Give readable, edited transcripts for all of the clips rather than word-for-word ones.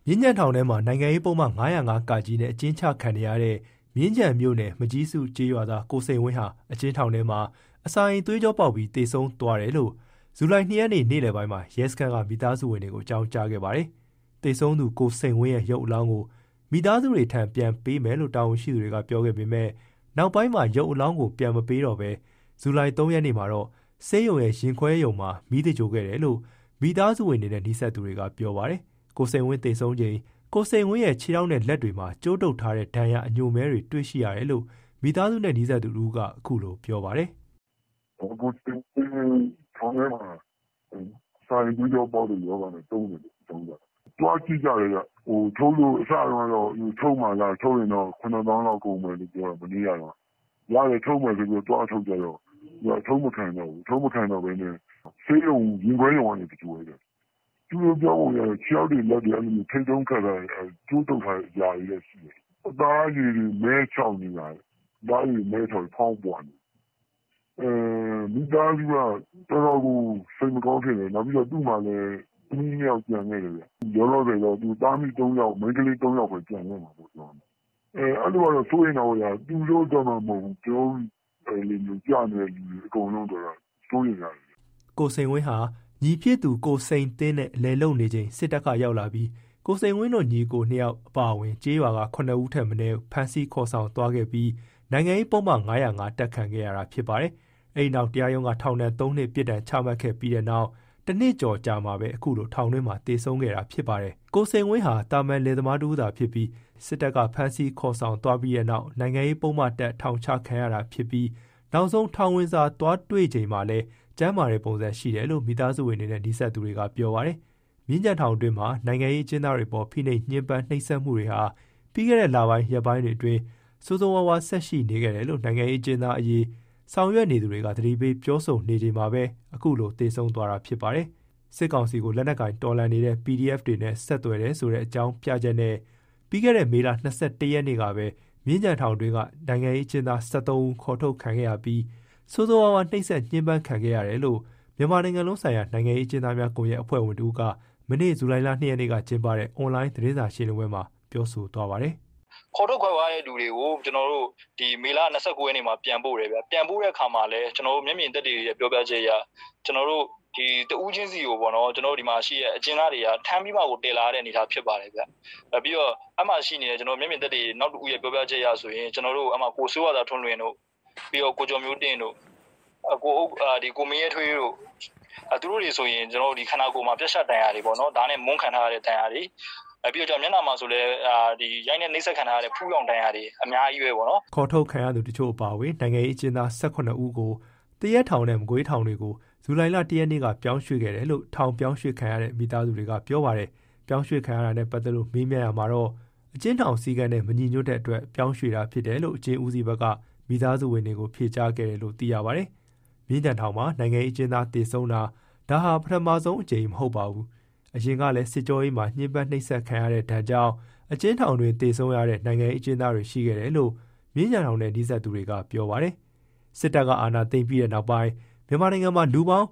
မြင်းကြံထောင်ထဲမှာနိုင်ငံရေးပုံမှန်905 ကကြီးနဲ့အကျဉ်းချခံနေရတဲ့မြင်းကြံမြို့နယ်မကြီးစုကျေးရွာသားကိုစိန်ဝင်းဟာအကျဉ်းထောင်ထဲမှာအစာအိမ်သွေးကြောပေါက်ပြီးသေဆုံးသွားတယ်လို့ဇူလိုင်2 ရက်နေ့နေ့လယ်ပိုင်းမှာရဲစခန်းကမိသားစုဝင်တွေကိုအကြောင်းကြားခဲ့ပါတယ်။သေဆုံးသူကိုစိန်ဝင်းရဲ့ရုပ်အလောင်းကိုမိသားစုတွေထံပြန်ပေးမယ်လို့တာဝန်ရှိသူတွေကပြောခဲ့ပေမဲ့နောက်ပိုင်းမှာရုပ်အလောင်းကိုပြန်မပေးတော့ဘဲဇူလိုင်3 ရက်နေ့မှာတော့ဆေးရုံရဲ့ရင်ခွဲရုံမှာမိသကြိုခဲ့တယ်လို့မိသားစုဝင်တွေနဲ့နှိစက်သူတွေကပြောပါတယ်။ကိုစိန်ဝင်းသေဆုံးချိန်ကိုစိန်ဝင်းရဲ့ခြေထောက်နဲ့လက်တွေမှာကျိုးတုပ်ထားတဲ့ဒဏ်ရာအညိုမဲတွေတွေ့ရှိရတယ်လို့မိသားစုနဲ့နှိစက်သူတို့ကအခုလိုပြောပါတယ်။ကိုစိန်ဝင်းထောင်ထဲမှာစာရင်သွေးကြောပေါက်တဲ့ယောဂနဲ့တုံးတယ်တုံးတာ။တွားကြည့်ကြတယ်ကထုံးလို့အစတော့ထုံးမှလားထုံးရင်တော့9000လောက်ကုန်မယ်လို့ပြောတာမနေ့ကတော့ရတယ်ထုံးမယ်ဆိုပြီးတွားထုတ်ကြတော့ထုံးမခံတော့ဘူးထုံးမခံတော့ဘဲနဲ့ဆေးရုံရင်ခွဲရုံကနေကြိုရတယ်သူတို့ပြောပုံရချောက်တွေလက်တွေအဲ့လိုထိတ်တုံးခတ်တာကျိုးတုပ်ထားရာရည်ရှိတယ်အသားရည်တွေမဲချောင်းနေတာဒါရည်မဲချောင်းဖောင်းပွားနေမိသားစုကတော်တော်ကိုစိတ်မကောင်းဖြစ်တယ်နောက်ပြီးတော့သူ့မှာလည်းအင်းမြောက်ကြံခဲ့တယ်ရောလောဆယ်တော့သူသားမိ3ယောက်မိန်းကလေး3ယောက်ပဲကြံခဲ့မှာပေါ့ကျွန်တော်အဲ့လိုတော့ဆိုရင်တော့သူတို့တော့မဟုတ်ဘူးကျွန်တော်လေမျိုးကြနေတဲ့လူတွေအကုန်လုံးတော့စိုးရိမ်ရတယ်ကိုစိန်ဝင်းဟာညီဖြစ်သူကိုစိန်တင်းနဲ့လဲလုံနေချိန်စစ်တပ်ကရောက်လာပြီးကိုစိန်ဝင်းတို့ညီကို2ယောက်အပါအဝင်ကျေးရွာက9ဦးထက်မနည်းဖမ်းဆီးခေါ်ဆောင်သွားခဲ့ပြီးနိုင်ငံရေးပုံမှန်905တက်ခံခဲ့ရတာဖြစ်ပါတယ်။အဲဒီနောက်တရားရုံးကထောင်ဒဏ်3နှစ်ပြစ်ဒဏ်ချမှတ်ခဲ့ပြီးတဲ့နောက်တစ်နှစ်ကျော်ကြာမှပဲအခုလိုထောင်တွင်းမှာတေဆုံးခဲ့တာဖြစ်ပါတယ်။ကိုစိန်ဝင်းဟာတာမန်လယ်သမားတူသာဖြစ်ပြီးစစ်တပ်ကဖမ်းဆီးခေါ်ဆောင်သွားပြီးတဲ့နောက်နိုင်ငံရေးပုံမှန်တက်ထောင်ချခံရတာဖြစ်ပြီးနောက်ဆုံးထောင်ဝင်စာသွားတွေ့ချိန်မှာလဲကျမ်းမာတဲ့ပုံစံရှိတယ်လို့မိသားစုဝင်တွေနဲ့နှိစက်သူတွေကပြောပါတယ်။မြင်းကြံထောင်တွင်းမှာနိုင်ငံရေးအကျဉ်းသားတွေပေါ်ဖိနှိပ်ညှဉ်းပန်းနှိပ်စက်မှုတွေဟာပြီးခဲ့တဲ့လပိုင်းရက်ပိုင်းတွေအတွင်းစိုးစိုးဝါးဝါဆက်ရှိနေခဲ့တယ်လို့နိုင်ငံရေးအကျဉ်းသားအရေးဆောင်ရွက်နေသူတွေကသတိပေးပြောဆိုနေချိန်မှာပဲအခုလိုသေဆုံးသွားတာဖြစ်ပါတယ်။စစ်ကောင်စီကိုလက်နက်ကင်တော်လှန်နေတဲ့ PDF တွေနဲ့ဆက်သွယ်တယ်ဆိုတဲ့အကြောင်းပြချက်နဲ့ပြီးခဲ့တဲ့မေလ21 ရက်နေ့ကပဲမြင်းကြံထောင်တွင်းကနိုင်ငံရေးအကျဉ်းသား73ဦးခေါ်ထုတ်ခံခဲ့ရပြီးစိုးစိုးဝါးဝါနှိပ်စက်ညှဉ်းပန်းခံခဲ့ရတယ်လို့မြန်မာနိုင်ငံလုံးဆိုင်ရာနိုင်ငံရေးအကျဉ်းသားများကွန်ရက်အဖွဲ့ဝင်တို့ကမနေ့ဇူလိုင်လ2 ရက်နေ့ကကျင်းပတဲ့ online သတင်းစာရှင်းလင်းပွဲမှာပြောဆိုသွားပါတယ်။ခေါ်ထုတ်ခွင့်ရတဲ့လူတွေကိုကျွန်တော်တို့ဒီမေလ29 ရက်နေ့မှာပြန်ပို့တယ်ဗျ။ပြန်ပို့တဲ့အခါမှာလည်းကျွန်တော်တို့မျက်မြင်သက်သေတွေပြောပြချက်အရကျွန်တော်တို့ဒီတဦးချင်းစီကိုပေါ့နော်ကျွန်တော်တို့ဒီမှာရှိတဲ့အကျဉ်းသားတွေကထမ်းပြီးမှကိုတည်လာတဲ့အနေအထားဖြစ်ပါတယ်ဗျ။ပြီးတော့အမှရှိနေတဲ့ကျွန်တော်မျက်မြင်သက်သေနောက်တစ်ဦးရဲ့ပြောပြချက်အရဆိုရင်ကျွန်တော်တို့အမှကိုစိုးရသာထွန်းလွင်တို့ပြီးတော့ကိုကျော်မျိုးတင်တို့ဒီကိုမင်းရဲထွေးတို့သူတို့တွေဆိုရင်ကျွန်တော်တို့ဒီခန္ဓာကိုယ်မှာပြတ်ရှတ်တန်ရာတွေပေါ့နော်ဒါနဲ့မုန်းခံထားရတဲ့တန်ရာတွေပြီးတော့မျက်နှာမှာဆိုလဲဒီရိုက်နဲ့နှိမ့်ဆက်ခံထားရတဲ့ဖူးရောင်တန်ရာတွေအများကြီးပဲပေါ့နော်ခေါ်ထုတ်ခံရသူတချို့အပါအဝင်နိုင်ငံရေးအကျဉ်းသား18ဦးကိုတရက်ထောင်နဲ့မကွေးထောင်တွေကိုဇူလိုင်လ1 ရက်နေ့ကပြောင်းရွှေ့ခဲ့တယ်လို့ထောင်ပြောင်းရွှေ့ခံရတဲ့မိသားစုတွေကပြောပါတယ်ပြောင်းရွှေ့ခံရတာနဲ့ပတ်သက်လို့မေးမြန်းရမှာတော့အကျဉ်းထောင်စည်းကမ်းနဲ့မညီညွတ်တဲ့အတွက်ပြောင်းရွှေ့တာဖြစ်တယ်လို့အကျဉ်းဦးစီးဘက်ကမိသားစုဝင်တွေကိုဖြေကြားခဲ့တယ်လို့သိရပါတယ်မြင်းကြံထောင်မှာနိုင်ငံရေးအကျဉ်းသားတည်ဆုံးတာဒါဟာပထမဆုံးအကြိမ်မဟုတ်ပါဘူးအရင်ကလည်းစစ်ကြောရေးမှာညှဉ်းပန်းနှိပ်စက်ခံရတဲ့ဒဏ်ကြောင့်အကျဉ်းထောင်တွင်တည်ဆုံးရတဲ့နိုင်ငံရေးအကျဉ်းသားတွေရှိခဲ့တယ်လို့မြင်းကြံထောင်နဲ့နှိစက်သူတွေကပြောပါတယ်စစ်တပ်ကအာဏာသိမ်းပြီးတဲ့နောက်ပိုင်းမြန်မာနိုင်ငံမှာလူပေါင်း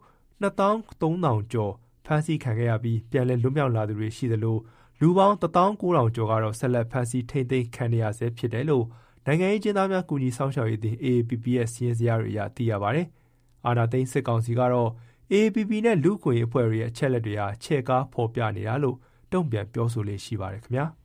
23,000ကျော်ဖမ်းဆီးခံခဲ့ရပြီးပြန်လည်လွတ်မြောက်လာသူတွေရှိသလိုလူပေါင်း19,000ကျော်ကတော့ဆက်လက်ဖမ်းဆီးထိန်းသိမ်းခံရဆဲဖြစ်တယ်လို့နိုင်ငံရေးအကျဉ်းသားများကူညီဆောင်ရှောက်ရေးအသင်း AAPP ရဲ့စီးရင်စရာတွေအရသိရပါတယ်။အာဏာသိမ်းစစ်ကောင်စီကတော့ AAPP နဲ့လူ့အခွင့်အရေးအဖွဲ့တွေရဲ့အချက်လက်တွေဟာချဲ့ကားဖော်ပြနေတာလို့တုံ့ပြန်ပြောဆိုလေးရှိပါတယ်ခင်ဗျာ။